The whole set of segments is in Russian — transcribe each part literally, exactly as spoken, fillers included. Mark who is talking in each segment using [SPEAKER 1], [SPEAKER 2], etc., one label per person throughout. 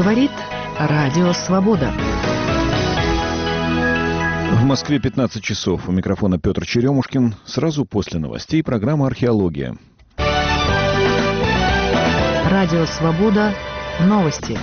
[SPEAKER 1] Говорит Радио Свобода.
[SPEAKER 2] В Москве пятнадцать часов. У микрофона Петр Черемушкин. Сразу после новостей программа «Археология».
[SPEAKER 1] Радио Свобода. Новости.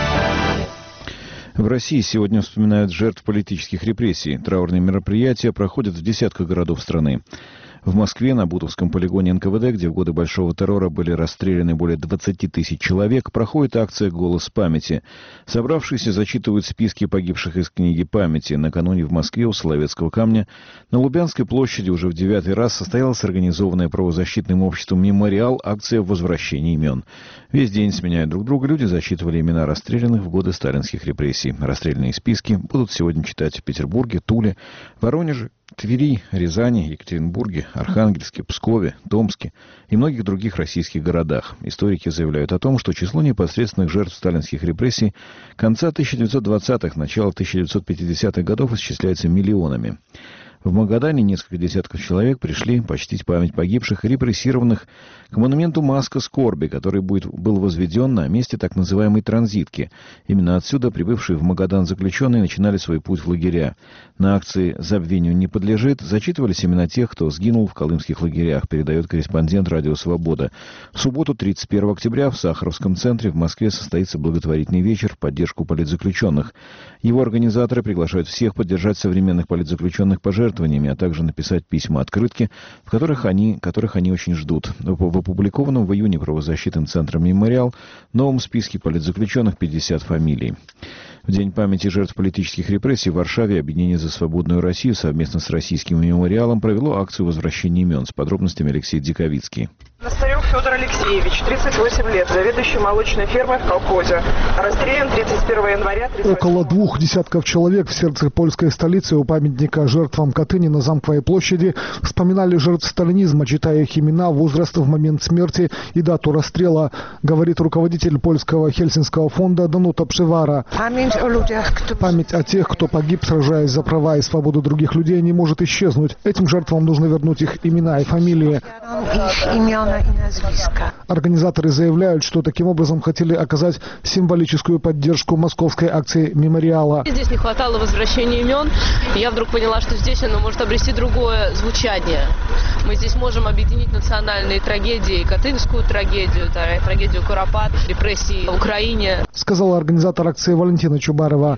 [SPEAKER 2] В России сегодня вспоминают жертв политических репрессий. Траурные мероприятия проходят в десятках городов страны. В Москве на Бутовском полигоне эн ка вэ дэ, где в годы Большого террора были расстреляны более двадцати тысяч человек, проходит акция «Голос памяти». Собравшиеся зачитывают списки погибших из книги памяти. Накануне в Москве у Соловецкого камня на Лубянской площади уже в девятый раз состоялась организованная правозащитным обществом «Мемориал» акция возвращения имен. Весь день, сменяя друг друга, люди зачитывали имена расстрелянных в годы сталинских репрессий. Расстрельные списки будут сегодня читать в Петербурге, Туле, Воронеже, Твери, Рязани, Екатеринбурге, Архангельске, Пскове, Томске и многих других российских городах. Историки заявляют о том, что число непосредственных жертв сталинских репрессий конца тысяча девятьсот двадцатых, начала тысяча девятьсот пятидесятых годов исчисляется миллионами. В Магадане несколько десятков человек пришли почтить память погибших и репрессированных к монументу «Маска скорби», который будет, был возведен на месте так называемой транзитки. Именно отсюда прибывшие в Магадан заключенные начинали свой путь в лагеря. На акции «Забвению не подлежит» зачитывались имена тех, кто сгинул в колымских лагерях, передает корреспондент «Радио Свобода». В субботу, тридцать первого октября, в Сахаровском центре в Москве состоится благотворительный вечер в поддержку политзаключенных. Его организаторы приглашают всех поддержать современных политзаключенных пожертвованиями, а также написать письма-открытки, в которых они, которых они очень ждут. В опубликованном в июне правозащитным центром «Мемориал» новом списке политзаключенных пятьдесят фамилий. В День памяти жертв политических репрессий в Варшаве Объединение за свободную Россию совместно с российским мемориалом провело акцию возвращения имен. С подробностями Алексей Диковицкий.
[SPEAKER 3] Ностарев Федор Алексеевич, тридцать восемь лет, заведующий молочной фермой в колхозе. Расстрелян тридцать первого января.
[SPEAKER 4] Около двух десятков человек в сердце польской столицы у памятника жертвам Катыни на Замковой площади вспоминали жертв сталинизма, читая их имена, возраст в момент смерти и дату расстрела, говорит руководитель польского Хельсинского фонда Данута Пшевара. Память о людях, кто... Память о тех, кто погиб, сражаясь за права и свободу других людей, не может исчезнуть. Этим жертвам нужно вернуть их имена и фамилии. Их имен и назвиска. Организаторы заявляют, что таким образом хотели оказать символическую поддержку московской акции «Мемориала».
[SPEAKER 5] Здесь не хватало возвращения имен, и я вдруг поняла, что здесь оно может обрести другое звучание. Мы здесь можем объединить национальные трагедии, катынскую трагедию, трагедию Куропат, репрессии в Украине.
[SPEAKER 4] Сказала организатор акции Валентина Чубарова.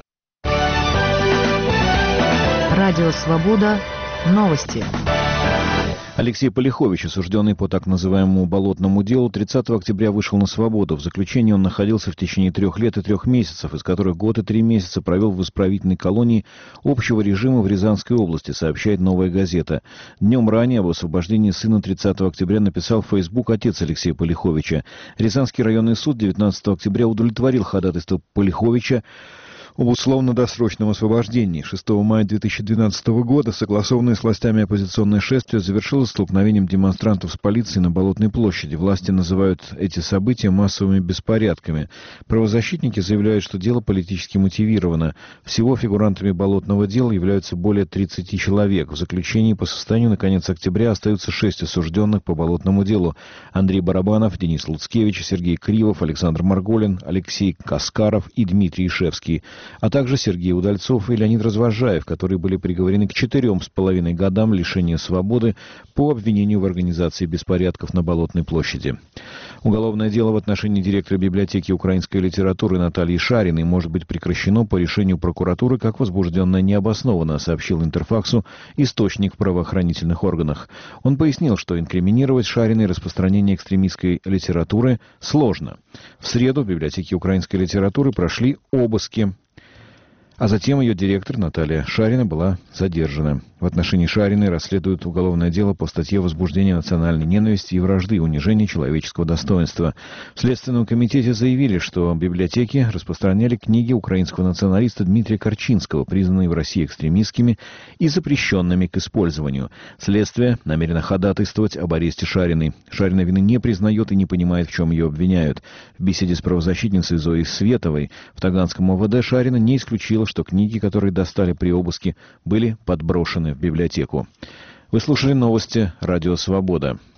[SPEAKER 1] Радио Свобода. Новости.
[SPEAKER 2] Алексей Полихович, осужденный по так называемому болотному делу, тридцатого октября вышел на свободу. В заключении он находился в течение трех лет и трех месяцев, из которых год и три месяца провел в исправительной колонии общего режима в Рязанской области, сообщает «Новая газета». Днем ранее об освобождении сына тридцатого октября написал в Facebook отец Алексея Полиховича. Рязанский районный суд девятнадцатого октября удовлетворил ходатайство Полиховича об условно-досрочном освобождении. шестого мая две тысячи двенадцатого года согласованное с властями оппозиционное шествие завершилось столкновением демонстрантов с полицией на Болотной площади. Власти называют эти события массовыми беспорядками. Правозащитники заявляют, что дело политически мотивировано. Всего фигурантами болотного дела являются более тридцати человек. В заключении по состоянию на конец октября остаются шесть осужденных по болотному делу. Андрей Барабанов, Денис Луцкевич, Сергей Кривов, Александр Марголин, Алексей Каскаров и Дмитрий Ишевский, а также Сергей Удальцов и Леонид Развожаев, которые были приговорены к четырем с половиной годам лишения свободы по обвинению в организации беспорядков на Болотной площади. Уголовное дело в отношении директора библиотеки украинской литературы Натальи Шариной может быть прекращено по решению прокуратуры как возбужденное необоснованно, сообщил Интерфаксу источник в правоохранительных органах. Он пояснил, что инкриминировать Шариной распространение экстремистской литературы сложно. В среду в библиотеке украинской литературы прошли обыски, а затем ее директор Наталья Шарина была задержана. В отношении Шариной расследуют уголовное дело по статье возбуждения национальной ненависти и вражды, унижения человеческого достоинства. В Следственном комитете заявили, что библиотеки распространяли книги украинского националиста Дмитрия Корчинского, признанные в России экстремистскими и запрещенными к использованию. Следствие намерено ходатайствовать об аресте Шариной. Шарина вины не признает и не понимает, в чем ее обвиняют. В беседе с правозащитницей Зоей Световой в Таганском о вэ дэ Шарина не исключила, что книги, которые достали при обыске, были подброшены в библиотеку. Вы слушали новости «Радио Свобода».